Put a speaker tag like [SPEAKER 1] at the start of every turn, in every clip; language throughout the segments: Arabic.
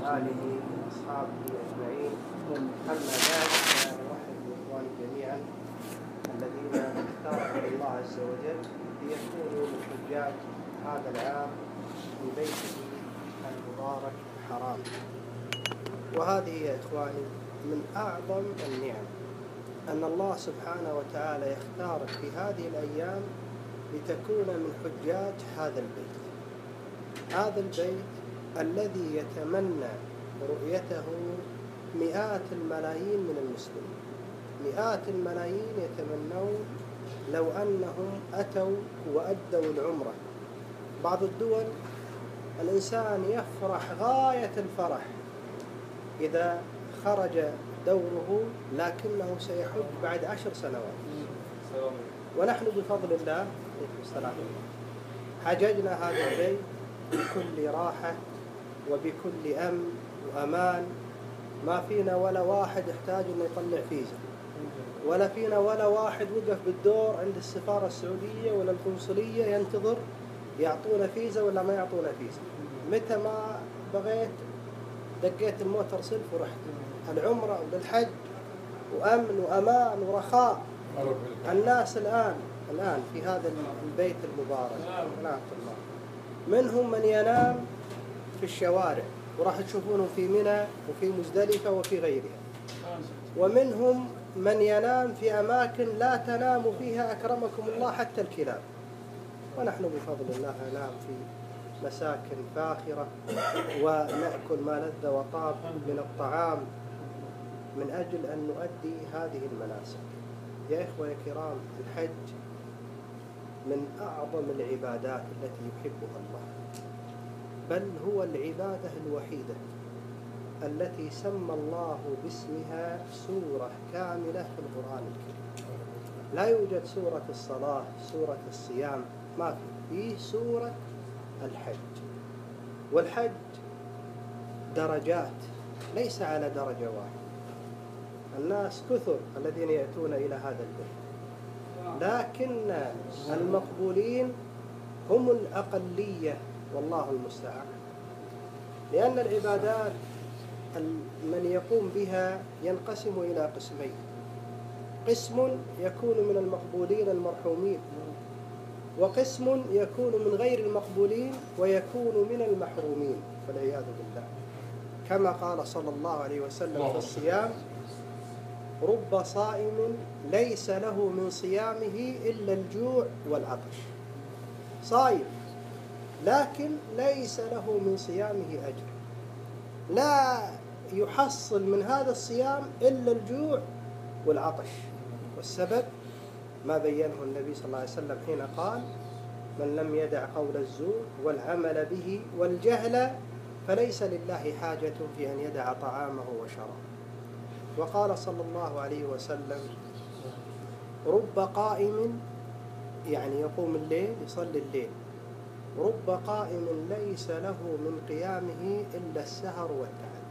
[SPEAKER 1] آله وأصحابه أجمعين. أما بعد، فأرحب بالإخوان جميعا الذين اختارهم الله عز وجل ليكونوا من حجاج هذا العام في بيته المبارك الحرام. وهذه يا إخواني من أعظم النعم أن الله سبحانه وتعالى يختارك في هذه الأيام لتكون من حجاج هذا البيت. هذا البيت الذي يتمنى رؤيته مئات الملايين من المسلمين. مئات الملايين يتمنون لو أنهم أتوا وأدوا العمرة. بعض الدول الإنسان يفرح غاية الفرح إذا خرج دوره، لكنه سيحج بعد 10 سنوات. ونحن بفضل الله حججنا هذا البيت بكل راحة وبكل أمن وأمان. ما فينا ولا واحد يحتاج أن يطلع فيزا، ولا فينا ولا واحد وقف بالدور عند السفارة السعودية ولا القنصلية ينتظر يعطونا فيزا ولا ما يعطونا فيزا. متى ما بغيت دقيت الموتر سلف ورحت العمرة وللحج، وأمن وأمان ورخاء. الناس الآن في هذا البيت المبارك رحمة الله منهم من ينام في الشوارع، وراح تشوفونهم في منى وفي مزدلفة وفي غيرها، ومنهم من ينام في أماكن لا تنام فيها أكرمكم الله حتى الكلاب. ونحن بفضل الله ننام في مساكن فاخرة ونأكل ما لذ وطاب من الطعام من أجل أن نؤدي هذه المناسك. يا إخوة يا كرام، الحج من أعظم العبادات التي يحبها الله، بل هو العبادة الوحيدة التي سمى الله باسمها سورة كاملة في القرآن الكريم. لا يوجد سورة الصلاة، سورة الصيام، ما في سورة الحج. والحج درجات، ليس على درجة واحدة. الناس كثر الذين يأتون إلى هذا البيت، لكن المقبولين هم الأقلية والله المستعان. لأن العبادات من يقوم بها ينقسم إلى قسمين: قسم يكون من المقبولين المرحومين، وقسم يكون من غير المقبولين ويكون من المحرومين والعياذ بالله. كما قال صلى الله عليه وسلم في الصيام: رب صائم ليس له من صيامه إلا الجوع والعطش. صائم لكن ليس له من صيامه أجر، لا يحصل من هذا الصيام إلا الجوع والعطش. والسبب ما بينه النبي صلى الله عليه وسلم حين قال: من لم يدع قول الزور والعمل به والجهل فليس لله حاجة في أن يدع طعامه وشرابه. وقال صلى الله عليه وسلم: رب قائم، يعني يقوم الليل يصلي الليل، رب قائم ليس له من قيامه إلا السهر والتعب.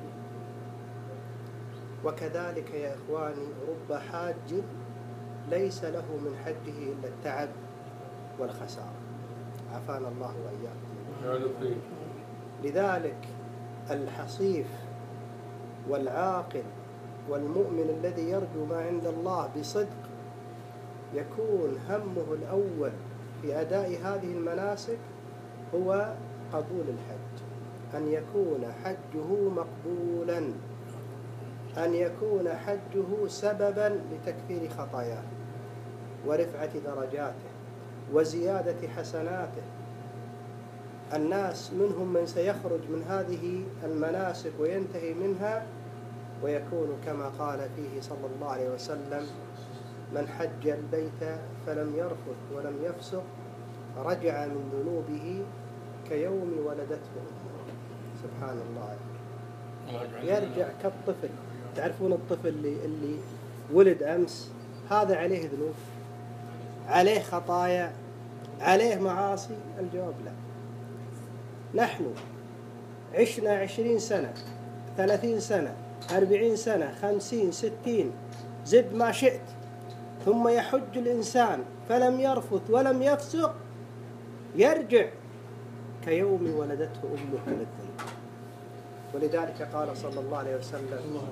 [SPEAKER 1] وكذلك يا إخواني رب حاج ليس له من حجه إلا التعب والخسارة. عافانا الله وإياكم. لذلك الحصيف والعاقل والمؤمن الذي يرجو ما عند الله بصدق يكون همه الأول في أداء هذه المناسك هو قبول الحج، أن يكون حجه مقبولا، أن يكون حجه سببا لتكفير خطاياه ورفعة درجاته وزيادة حسناته. الناس منهم من سيخرج من هذه المناسك وينتهي منها ويكون كما قال فيه صلى الله عليه وسلم: من حج البيت فلم يرفث ولم يفسق رجع من ذنوبه كيوم ولدته أمه. سبحان الله. يرجع كالطفل. تعرفون الطفل اللي ولد أمس، هذا عليه ذنوب، عليه خطايا، عليه معاصي؟ الجواب لا. نحن عشنا 20 سنة 30 سنة 40 سنة 50 60 زد ما شئت، ثم يحج الإنسان فلم يرفث ولم يفسق يرجع كيوم ولدته أمه من الذنوب. ولذلك قال صلى الله عليه وسلم: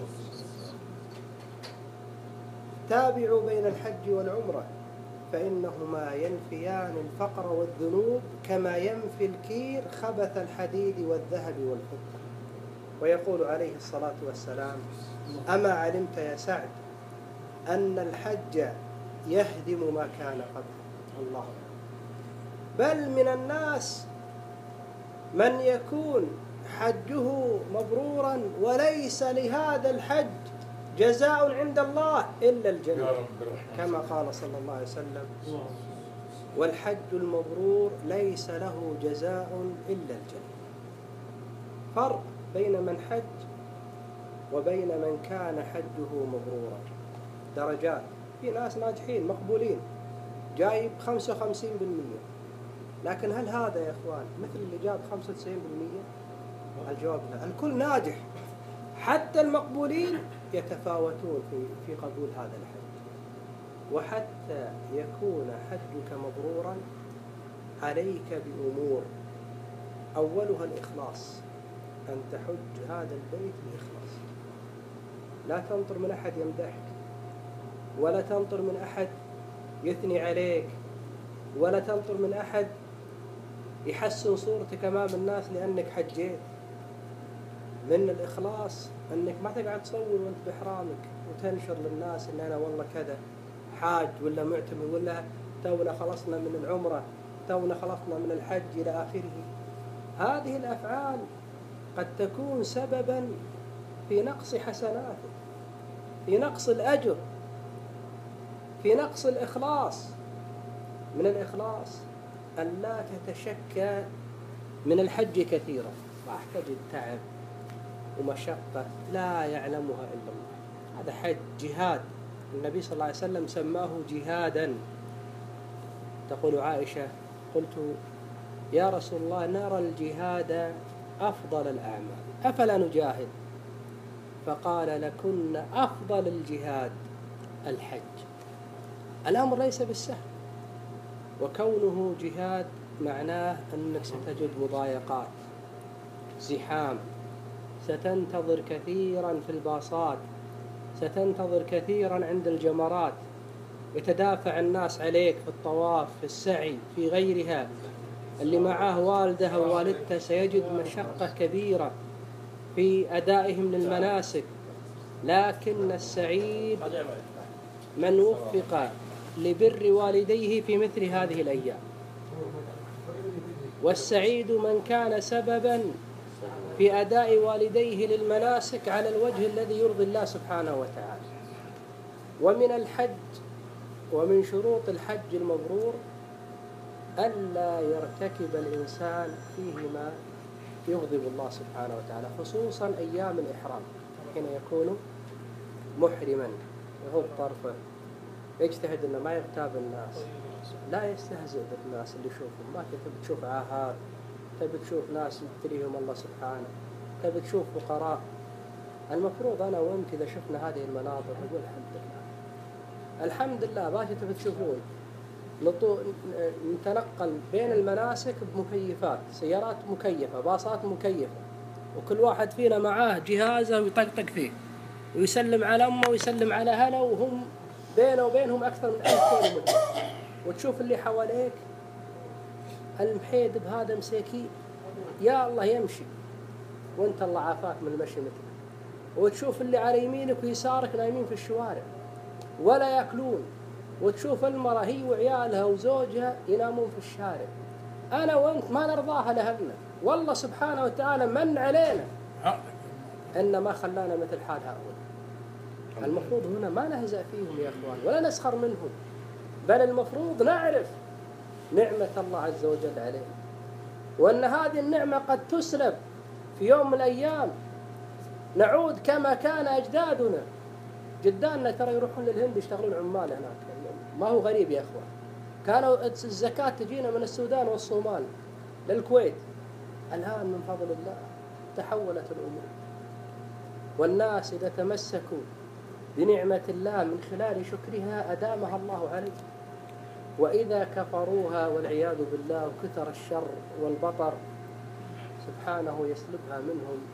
[SPEAKER 1] تابعوا بين الحج والعمرة فإنهما ينفيان الفقر والذنوب كما ينفي الكير خبث الحديد والذهب والفضة. ويقول عليه الصلاة والسلام: أما علمت يا سعد أن الحج يهدم ما كان قبله؟ الله أكبر. بل من الناس من يكون حجه مبرورا وليس لهذا الحج جزاء عند الله إلا الجنة، كما قال صلى الله عليه وسلم: والحج المبرور ليس له جزاء إلا الجنة. فرق بين من حج وبين من كان حجه مبرورا، درجات. في ناس ناجحين مقبولين جايب 55%، لكن هل هذا يا إخوان مثل اللي جاب 95%؟ الجواب لا. الكل ناجح، حتى المقبولين يتفاوتون في قبول هذا الحج. وحتى يكون حجك مبرورا عليك بأمور، أولها الإخلاص، أن تحج هذا البيت بإخلاص. لا تنطر من أحد يمدحك، ولا تنطر من أحد يثني عليك، ولا تنطر من أحد يحسن صورتك أمام الناس لأنك حجيت. من الإخلاص أنك ما تقعد تصور وانت بإحرامك وتنشر للناس أن أنا والله كذا حاج ولا معتمر، ولا تونا خلصنا من العمرة، تونا خلصنا من الحج إلى آخره. هذه الأفعال قد تكون سببا في نقص حسناتك، في نقص الأجر، في نقص الإخلاص. من الإخلاص أن لا تتشكى من الحج كثيرا، راح تجد تعب ومشقة لا يعلمها إلا الله. هذا حج جهاد، النبي صلى الله عليه وسلم سماه جهادا. تقول عائشة: قلت يا رسول الله نرى الجهاد أفضل الأعمال أفلا نجاهد؟ فقال: لكن أفضل الجهاد الحج. الأمر ليس بالسهل، وكونه جهاد معناه أنك ستجد مضايقات، زحام، ستنتظر كثيرا في الباصات، ستنتظر كثيرا عند الجمرات، يتدافع الناس عليك في الطواف، في السعي، في غيرها. اللي معاه والده ووالدته سيجد مشقة كبيرة في أدائهم للمناسك. لكن السعيد من وفق لبر والديه في مثل هذه الأيام، والسعيد من كان سببا في أداء والديه للمناسك على الوجه الذي يرضي الله سبحانه وتعالى. ومن الحج ومن شروط الحج المبرور ألا يرتكب الإنسان فيه ما يغضب الله سبحانه وتعالى، خصوصا أيام الإحرام حين يكون محرما، يغض طرفه، يجتهد أنه ما يغتاب الناس، لا يستهزئ بالناس اللي يشوفهم. ما تبي تشوف عاهات، تبي تشوف ناس يبتليهم الله سبحانه، تبي تشوف فقراء. المفروض أنا وأنت إذا شفنا هذه المناظر نقول الحمد لله، الحمد لله. باش تبي تشوفون نتنقل بين المناسك بمكيفات، سيارات مكيفة، باصات مكيفة، وكل واحد فينا معاه جهازه ويطقطق فيه ويسلم على أمه ويسلم على أهله، وهم بينه وبينهم أكثر من 1000 كيلومتر. وتشوف اللي حواليك المحيد بهذا مساكين، يا الله يمشي وانت الله عافاك من المشي مثله. وتشوف اللي على يمينك ويسارك نايمين في الشوارع ولا يأكلون، وتشوف المرأة هي وعيالها وزوجها ينامون في الشارع. أنا وأنت ما نرضاها لأهلنا، والله سبحانه وتعالى من علينا أن ما خلانا مثل حال هؤلاء. المفروض هنا ما نهزأ فيهم يا أخوان ولا نسخر منهم، بل المفروض نعرف نعمة الله عز وجل علينا، وأن هذه النعمة قد تسلب في يوم من الأيام، نعود كما كان أجدادنا. جداننا ترى يروحون للهند يشتغلون عمال هناك، ما هو غريب يا أخوان. كانوا الزكاة تجينا من السودان والصومال للكويت. الآن من فضل الله تحولت الأمور، والناس إذا تمسكوا بنعمة الله من خلال شكرها أدامها الله عليه، وإذا كفروها والعياذ بالله وكثر الشر والبطر سبحانه يسلبها منهم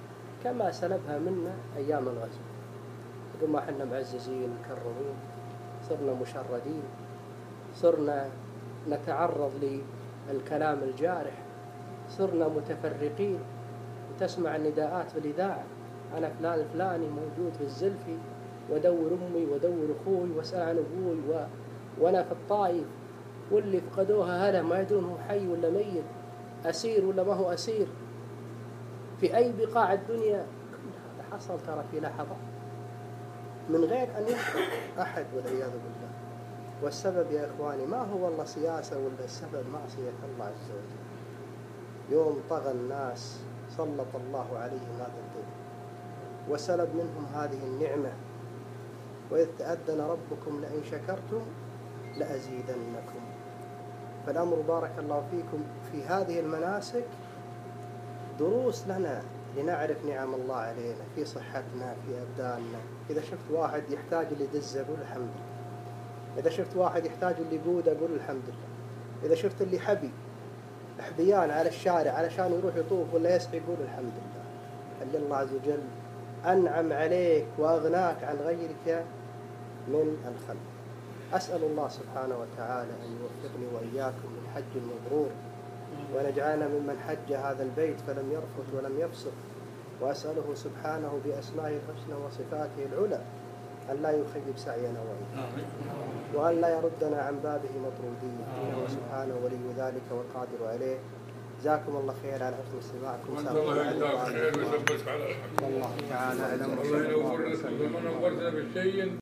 [SPEAKER 1] كما سلبها منا أيام الغزو. بدون ما احنا معززين مكرمين، صرنا مشردين، صرنا نتعرض للكلام الجارح، صرنا متفرقين. وتسمع النداءات في الإذاعة: أنا فلان الفلاني موجود في الزلفي، ودور أمي ودور أخوي واسأل عن أبوي وأنا في الطائف، واللي فقدوها هلا ما يدرون هو حي ولا ميت، أسير ولا ما هو أسير، في أي بقاع الدنيا. كل هذا حصل ترى في لحظة من غير أن يشعر أحد والعياذ بالله. والسبب يا إخواني ما هو والله سياسة، ولا السبب معصية الله عز وجل. يوم طغى الناس سلط الله عليهم هذا الضر وسلب منهم هذه النعمة. وإذ تأذن ربكم لئن شكرتم لأزيدنكم. فالأمر بارك الله فيكم في هذه المناسك دروس لنا لنعرف نعم الله علينا في صحتنا في أبداننا. إذا شفت واحد يحتاج اللي يدزه قول الحمد لله. إذا شفت واحد يحتاج اللي يقوده قول الحمد لله. إذا شفت اللي حبيان على الشارع علشان يروح يطوف ولا يسعي قول الحمد لله. اللي الله عز وجل أنعم عليك وأغناك عن غيرك من الخلق. أسأل الله سبحانه وتعالى أن يوفقني وإياكم من حج مبرور، ونجعلنا ممن حج هذا البيت فلم يرفث ولم يفسق. وأسأله سبحانه بأسمائه الحسنى وصفاته العلى أن لا يخيب سعينا وإياكم، وأن لا يردنا عن بابه مطرودين، إنه سبحانه ولي ذلك والقادر عليه. جزاكم الله خير على حسن استماعكم.
[SPEAKER 2] الله تعالى أعلم.
[SPEAKER 1] والله تعالى أعلم.